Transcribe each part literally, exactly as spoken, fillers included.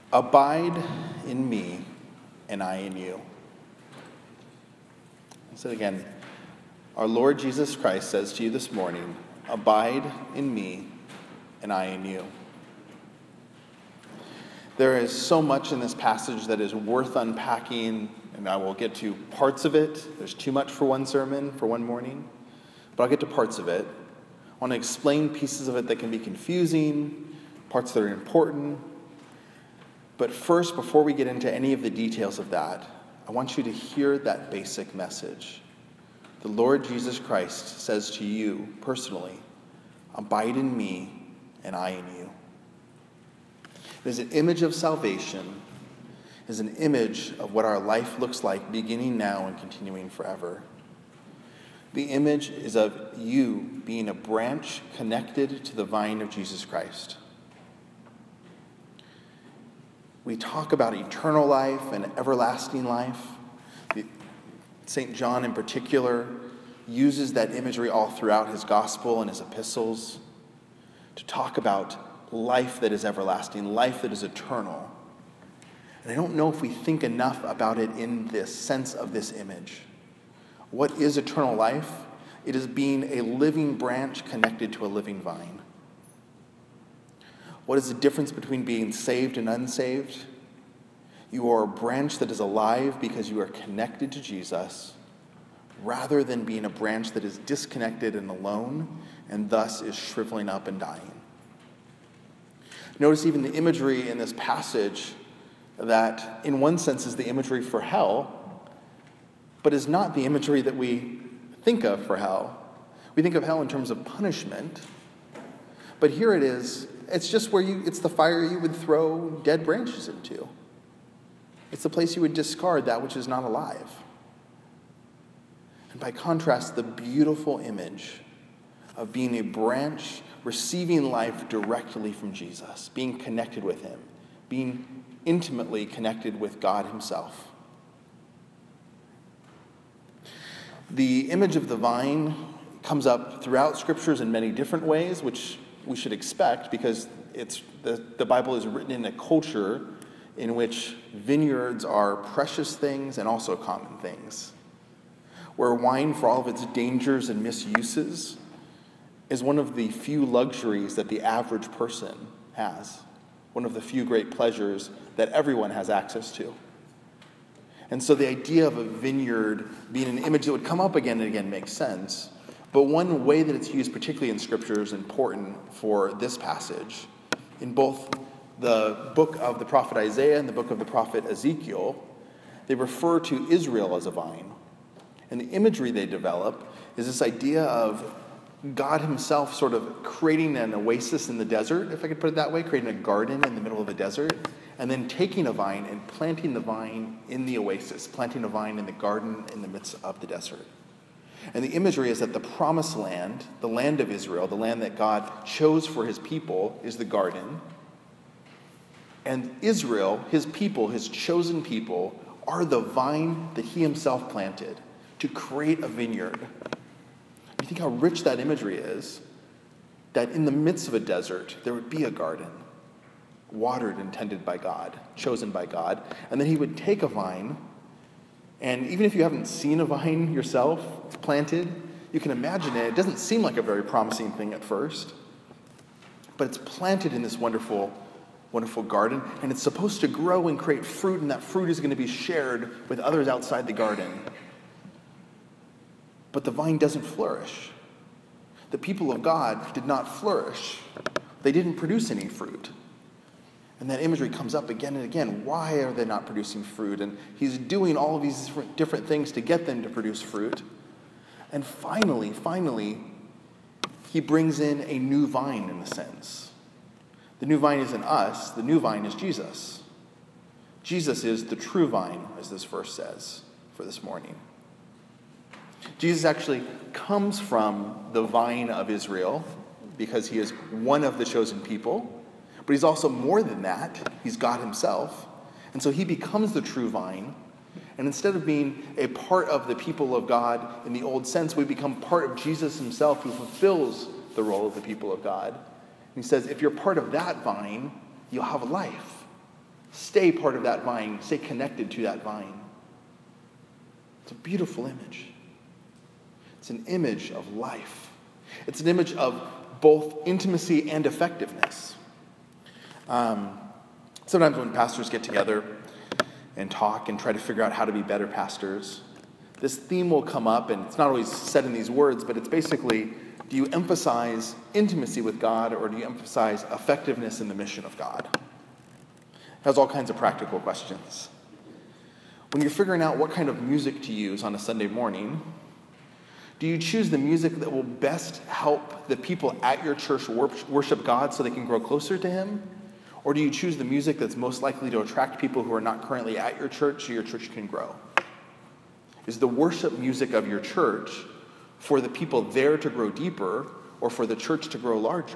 Abide in me, and I in you. I'll say it again. Our Lord Jesus Christ says to you this morning, abide in me, and I in you. There is so much in this passage that is worth unpacking, and I will get to parts of it. There's too much for one sermon, for one morning, but I'll get to parts of it. I want to explain pieces of it that can be confusing, parts that are important. But first, before we get into any of the details of that, I want you to hear that basic message. The Lord Jesus Christ says to you personally, abide in me and I in you. It is an image of salvation. It is an image of what our life looks like beginning now and continuing forever. The image is of you being a branch connected to the vine of Jesus Christ. We talk about eternal life and everlasting life. Saint John in particular uses that imagery all throughout his gospel and his epistles to talk about life that is everlasting, life that is eternal. And I don't know if we think enough about it in this sense of this image. What is eternal life? It is being a living branch connected to a living vine. What is the difference between being saved and unsaved? You are a branch that is alive because you are connected to Jesus, rather than being a branch that is disconnected and alone, and thus is shriveling up and dying. Notice even the imagery in this passage that, in one sense, is the imagery for hell, but is not the imagery that we think of for hell. We think of hell in terms of punishment, but here it is. It's just where you, it's the fire you would throw dead branches into. It's the place you would discard that which is not alive. And by contrast, the beautiful image of being a branch receiving life directly from Jesus, being connected with him, being intimately connected with God himself. The image of the vine comes up throughout scriptures in many different ways, which we should expect because it's the, the Bible is written in a culture in which vineyards are precious things and also common things, where wine, for all of its dangers and misuses, is one of the few luxuries that the average person has, one of the few great pleasures that everyone has access to. And so the idea of a vineyard being an image that would come up again and again makes sense. But one way that it's used, particularly in Scripture, is important for this passage. In both the book of the prophet Isaiah and the book of the prophet Ezekiel, they refer to Israel as a vine. And the imagery they develop is this idea of God himself sort of creating an oasis in the desert, if I could put it that way, creating a garden in the middle of a desert, and then taking a vine and planting the vine in the oasis, planting a vine in the garden in the midst of the desert. And the imagery is that the promised land, the land of Israel, the land that God chose for his people, is the garden. And Israel, his people, his chosen people, are the vine that he himself planted to create a vineyard. You think how rich that imagery is, that in the midst of a desert, there would be a garden, watered and tended by God, chosen by God. And then he would take a vine, and even if you haven't seen a vine yourself planted, you can imagine it. It doesn't seem like a very promising thing at first, but it's planted in this wonderful, wonderful garden, and it's supposed to grow and create fruit, and that fruit is going to be shared with others outside the garden. But the vine doesn't flourish. The people of God did not flourish. They didn't produce any fruit. And that imagery comes up again and again. Why are they not producing fruit? And he's doing all of these different, different things to get them to produce fruit. And finally, finally, he brings in a new vine in a sense. The new vine isn't us. The new vine is Jesus. Jesus is the true vine, as this verse says for this morning. Jesus actually comes from the vine of Israel because he is one of the chosen people. But he's also more than that. He's God himself. And so he becomes the true vine. And instead of being a part of the people of God in the old sense, we become part of Jesus himself, who fulfills the role of the people of God. And he says, if you're part of that vine, you'll have life. Stay part of that vine. Stay connected to that vine. It's a beautiful image. It's an image of life. It's an image of both intimacy and effectiveness. Um, sometimes when pastors get together and talk and try to figure out how to be better pastors, this theme will come up, and it's not always said in these words, but it's basically, do you emphasize intimacy with God, or do you emphasize effectiveness in the mission of God? It has all kinds of practical questions. When you're figuring out what kind of music to use on a Sunday morning, do you choose the music that will best help the people at your church worship God so they can grow closer to Him? Or do you choose the music that's most likely to attract people who are not currently at your church so your church can grow? Is the worship music of your church for the people there to grow deeper, or for the church to grow larger?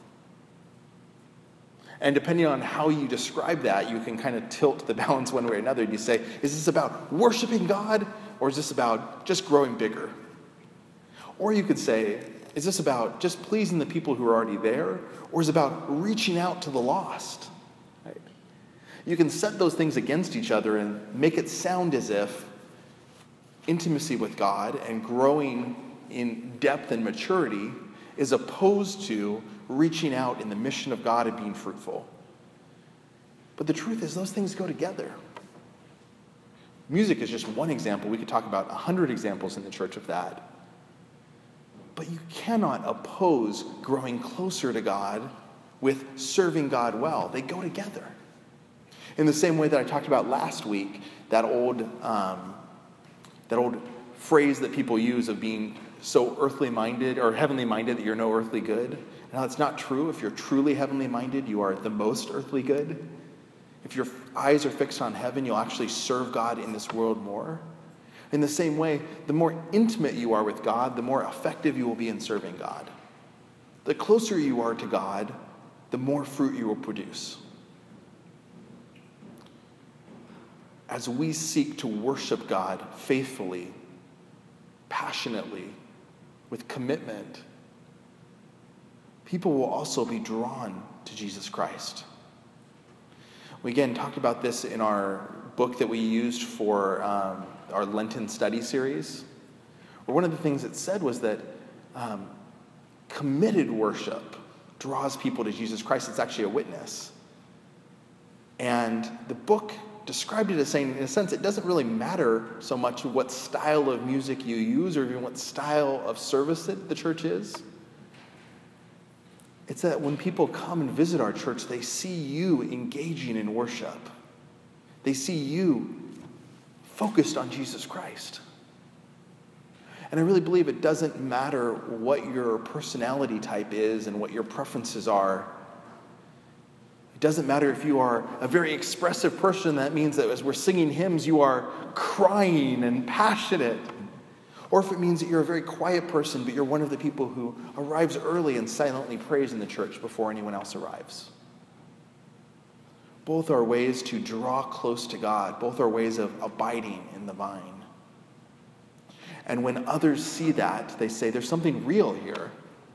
And depending on how you describe that, you can kind of tilt the balance one way or another. You say, is this about worshiping God, or is this about just growing bigger? Or you could say, is this about just pleasing the people who are already there, or is it about reaching out to the lost? Right? You can set those things against each other and make it sound as if intimacy with God and growing in depth and maturity is opposed to reaching out in the mission of God and being fruitful. But the truth is, those things go together. Music is just one example. We could talk about a hundred examples in the church of that. But you cannot oppose growing closer to God with serving God well. They go together. In the same way that I talked about last week, that old, um, that old phrase that people use of being so earthly minded or heavenly minded that you're no earthly good. Now, it's not true. If you're truly heavenly minded, you are the most earthly good. If your eyes are fixed on heaven, you'll actually serve God in this world more. In the same way, the more intimate you are with God, the more effective you will be in serving God. The closer you are to God, the more fruit you will produce. As we seek to worship God faithfully, passionately, with commitment, people will also be drawn to Jesus Christ. We again talked about this in our book that we used for um, our Lenten study series. Where one of the things it said was that um, committed worship draws people to Jesus Christ. It's actually a witness. And the book described it as saying, in a sense, it doesn't really matter so much what style of music you use or even what style of service that the church is. It's that when people come and visit our church, they see you engaging in worship. They see you focused on Jesus Christ. And I really believe it doesn't matter what your personality type is and what your preferences are. It doesn't matter if you are a very expressive person. That means that as we're singing hymns, you are crying and passionate. Or if it means that you're a very quiet person, but you're one of the people who arrives early and silently prays in the church before anyone else arrives. Both are ways to draw close to God. Both are ways of abiding in the vine. And when others see that, they say, there's something real here.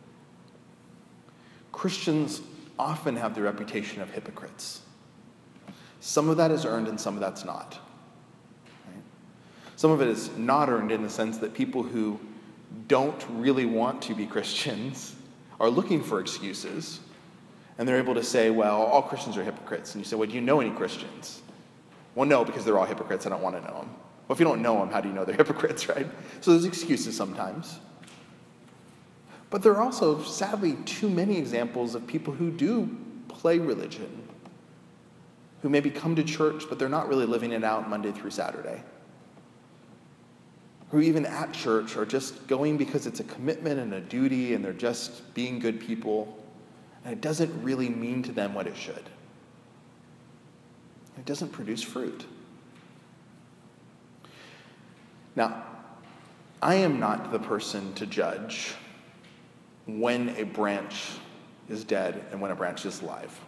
Christians often have the reputation of hypocrites. Some of that is earned and some of that's not. Right? Some of it is not earned in the sense that people who don't really want to be Christians are looking for excuses. And they're able to say, well, all Christians are hypocrites. And you say, well, do you know any Christians? Well, no, because they're all hypocrites. I don't want to know them. Well, if you don't know them, how do you know they're hypocrites, right? So there's excuses sometimes. But there are also, sadly, too many examples of people who do play religion, who maybe come to church, but they're not really living it out Monday through Saturday. Who even at church are just going because it's a commitment and a duty, and they're just being good people. And it doesn't really mean to them what it should. It doesn't produce fruit. Now, I am not the person to judge when a branch is dead and when a branch is alive.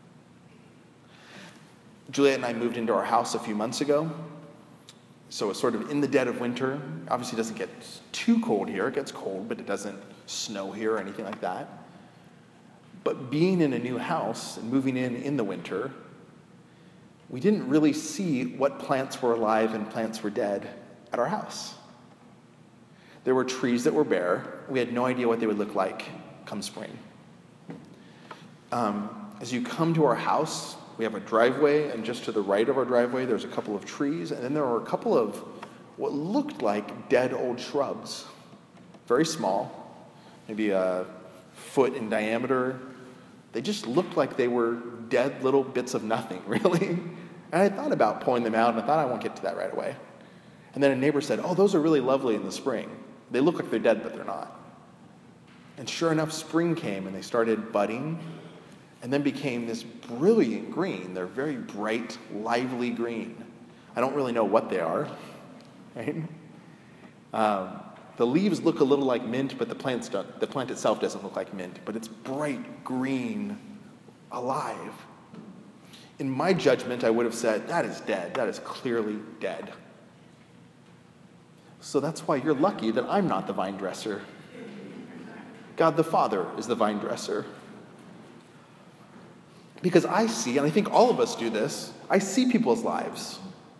Juliet and I moved into our house a few months ago. So it's sort of in the dead of winter. Obviously it doesn't get too cold here. It gets cold, but it doesn't snow here or anything like that. But being in a new house and moving in in the winter, we didn't really see what plants were alive and plants were dead at our house. There were trees that were bare. We had no idea what they would look like come spring. Um, as you come to our house, we have a driveway, and just to the right of our driveway, there's a couple of trees, and then there were a couple of what looked like dead old shrubs. Very small, maybe a foot in diameter. They just looked like they were dead little bits of nothing, really. And I thought about pulling them out, and I thought I won't get to that right away. And then a neighbor said, oh, those are really lovely in the spring. They look like they're dead, but they're not. And sure enough, spring came, and they started budding, and then became this brilliant green. They're very bright, lively green. I don't really know what they are, right? Um, the leaves look a little like mint, but the, plants don't, the plant itself doesn't look like mint, but it's bright, green, alive. In my judgment, I would have said, that is dead. That is clearly dead. So that's why you're lucky that I'm not the vine dresser. God the Father is the vine dresser. Because I see, and I think all of us do this, I see people's lives.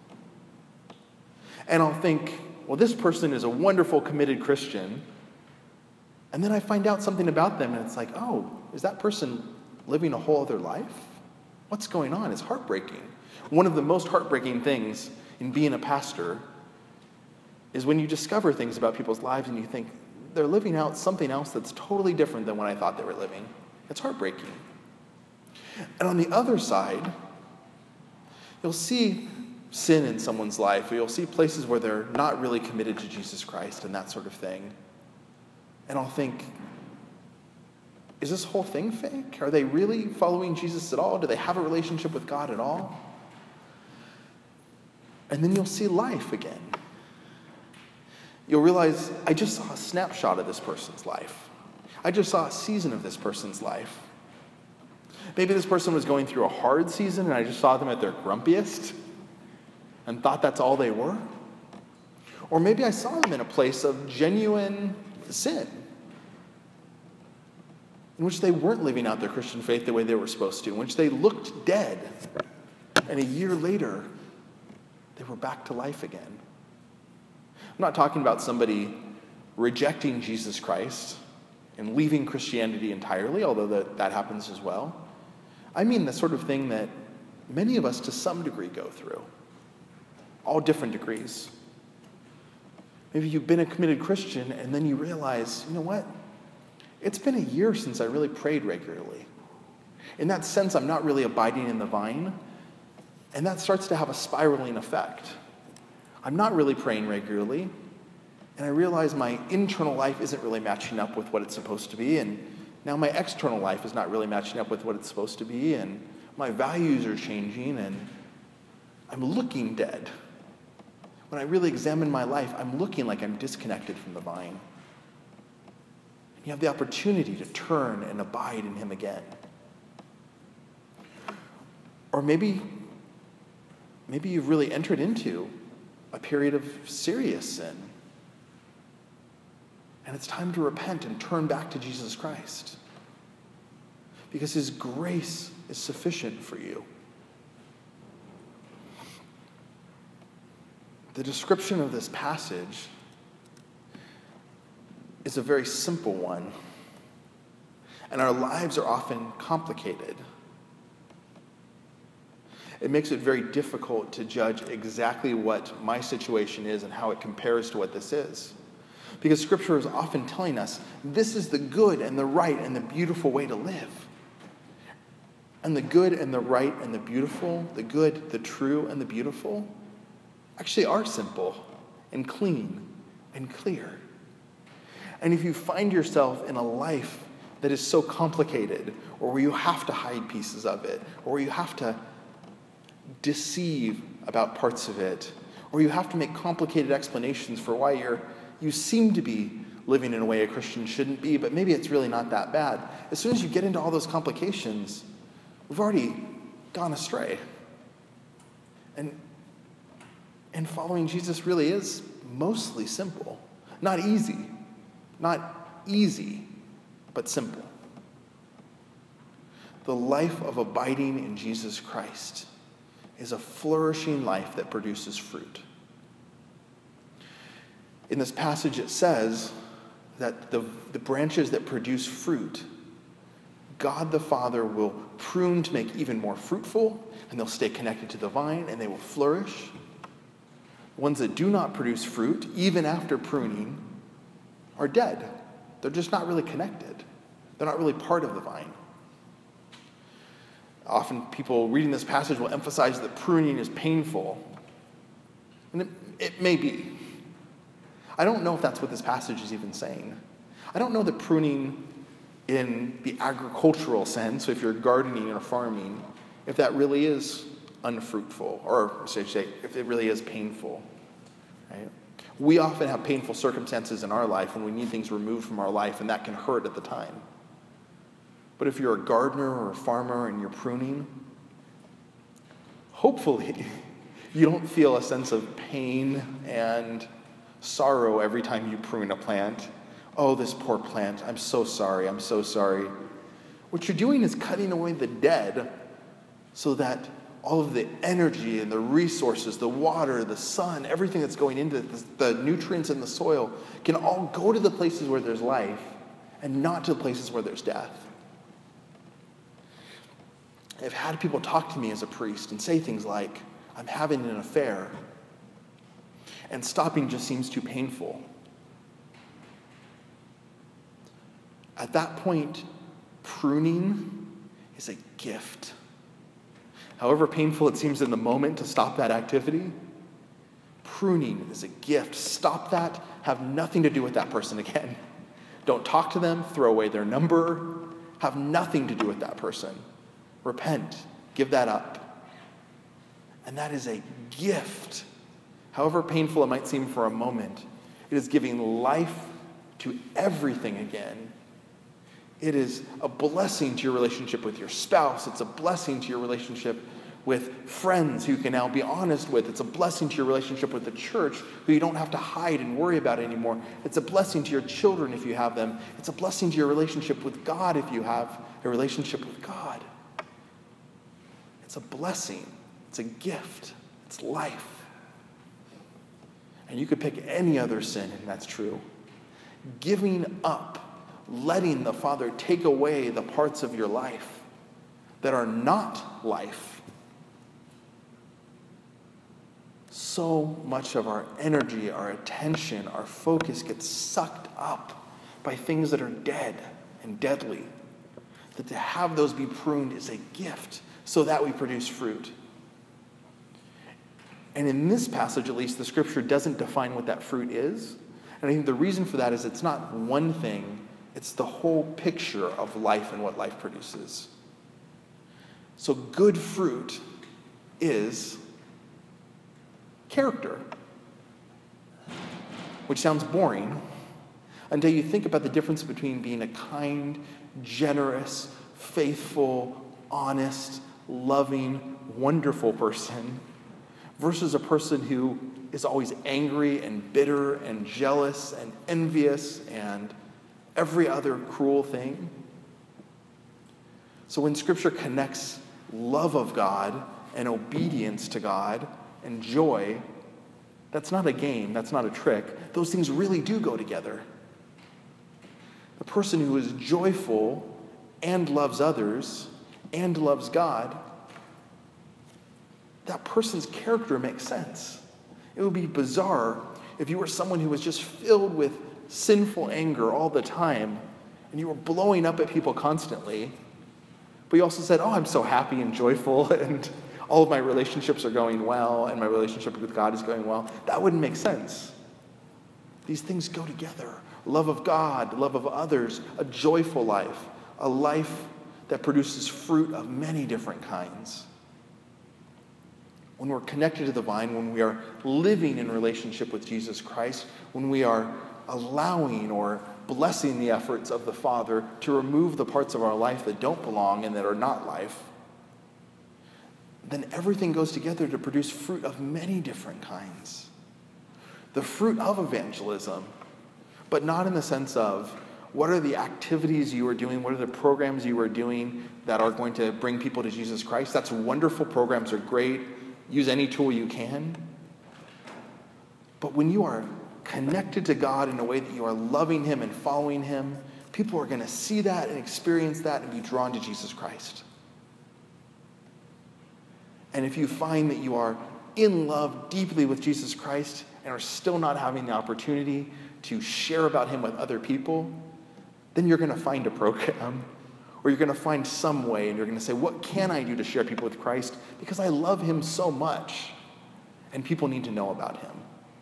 And I'll think, well, this person is a wonderful, committed Christian. And then I find out something about them, and it's like, oh, is that person living a whole other life? What's going on? It's heartbreaking. One of the most heartbreaking things in being a pastor is when you discover things about people's lives and you think they're living out something else that's totally different than what I thought they were living. It's heartbreaking. And on the other side, you'll see sin in someone's life, or you'll see places where they're not really committed to Jesus Christ and that sort of thing. And I'll think, is this whole thing fake? Are they really following Jesus at all? Do they have a relationship with God at all? And then you'll see life again. You'll realize, I just saw a snapshot of this person's life. I just saw a season of this person's life. Maybe this person was going through a hard season and I just saw them at their grumpiest and thought that's all they were. Or maybe I saw them in a place of genuine sin, in which they weren't living out their Christian faith the way they were supposed to, in which they looked dead, and a year later, they were back to life again. I'm not talking about somebody rejecting Jesus Christ and leaving Christianity entirely, although that, that happens as well. I mean the sort of thing that many of us to some degree go through, all different degrees. Maybe you've been a committed Christian and then you realize, you know what? It's been a year since I really prayed regularly. In that sense, I'm not really abiding in the vine, and that starts to have a spiraling effect. I'm not really praying regularly, and I realize my internal life isn't really matching up with what it's supposed to be, and now my external life is not really matching up with what it's supposed to be, and my values are changing, and I'm looking dead. When I really examine my life, I'm looking like I'm disconnected from the vine. You have the opportunity to turn and abide in him again. Or maybe, maybe you've really entered into a period of serious sin. And it's time to repent and turn back to Jesus Christ. Because his grace is sufficient for you. The description of this passage is a very simple one. And our lives are often complicated. It makes it very difficult to judge exactly what my situation is and how it compares to what this is. Because Scripture is often telling us this is the good and the right and the beautiful way to live. And the good and the right and the beautiful, the good, the true, and the beautiful actually are simple and clean and clear. And if you find yourself in a life that is so complicated, or where you have to hide pieces of it, or where you have to deceive about parts of it, or you have to make complicated explanations for why you're, you seem to be living in a way a Christian shouldn't be, but maybe it's really not that bad. As soon as you get into all those complications, we've already gone astray. And, and following Jesus really is mostly simple. Not easy. Not easy, but simple. The life of abiding in Jesus Christ is a flourishing life that produces fruit. In this passage, it says that the, the branches that produce fruit, God the Father will prune to make even more fruitful, and they'll stay connected to the vine, and they will flourish. Ones that do not produce fruit, even after pruning, are dead. They're just not really connected. They're not really part of the vine. Often people reading this passage will emphasize that pruning is painful. And it, it may be. I don't know if that's what this passage is even saying. I don't know that pruning in the agricultural sense, so if you're gardening or farming, if that really is unfruitful, or say, say if it really is painful. Right? We often have painful circumstances in our life when we need things removed from our life, and that can hurt at the time. But if you're a gardener or a farmer and you're pruning, hopefully you don't feel a sense of pain and sorrow every time you prune a plant. Oh, this poor plant, I'm so sorry, I'm so sorry. What you're doing is cutting away the dead so that all of the energy and the resources, the water, the sun, everything that's going into the, the nutrients in the soil can all go to the places where there's life and not to the places where there's death. I've had people talk to me as a priest and say things like, I'm having an affair, and stopping just seems too painful. At that point, pruning is a gift. However painful it seems in the moment to stop that activity, pruning is a gift. Stop that, have nothing to do with that person again. Don't talk to them, throw away their number, have nothing to do with that person. Repent, give that up. And that is a gift. However painful it might seem for a moment, it is giving life to everything again. It is a blessing to your relationship with your spouse. It's a blessing to your relationship with friends who you can now be honest with. It's a blessing to your relationship with the church who you don't have to hide and worry about anymore. It's a blessing to your children if you have them. It's a blessing to your relationship with God if you have a relationship with God. It's a blessing. It's a gift. It's life. And you could pick any other sin, and that's true. Giving up, letting the Father take away the parts of your life that are not life. So much of our energy, our attention, our focus gets sucked up by things that are dead and deadly. That to have those be pruned is a gift so that we produce fruit. And in this passage, at least, the scripture doesn't define what that fruit is. And I think the reason for that is it's not one thing, it's the whole picture of life and what life produces. So good fruit is character, which sounds boring until you think about the difference between being a kind, generous, faithful, honest, loving, wonderful person versus a person who is always angry and bitter and jealous and envious and every other cruel thing. So when Scripture connects love of God and obedience to God and joy, that's not a game, that's not a trick. Those things really do go together. The person who is joyful and loves others and loves God, that person's character makes sense. It would be bizarre if you were someone who was just filled with sinful anger all the time and you were blowing up at people constantly, but you also said, oh, I'm so happy and joyful and all of my relationships are going well and my relationship with God is going well. That wouldn't make sense. These things go together. Love of God, love of others, a joyful life, a life that produces fruit of many different kinds. When we're connected to the vine, when we are living in relationship with Jesus Christ, when we are allowing or blessing the efforts of the Father to remove the parts of our life that don't belong and that are not life, then everything goes together to produce fruit of many different kinds. The fruit of evangelism, but not in the sense of what are the activities you are doing, what are the programs you are doing that are going to bring people to Jesus Christ. That's wonderful. Programs are great. use any tool you can. But when you are connected to God in a way that you are loving him and following him, people are going to see that and experience that and be drawn to Jesus Christ. And if you find that you are in love deeply with Jesus Christ and are still not having the opportunity to share about him with other people, then you're going to find a program, or you're going to find some way, and you're going to say, what can I do to share people with Christ? Because I love him so much, and people need to know about him.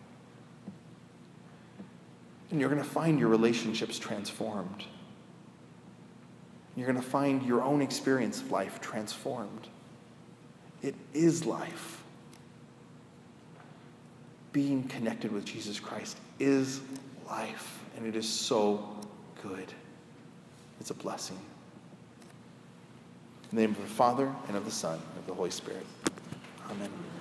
And you're going to find your relationships transformed. You're going to find your own experience of life transformed. It is life. Being connected with Jesus Christ is life, and it is so good. It's a blessing. In the name of the Father, and of the Son, and of the Holy Spirit. Amen.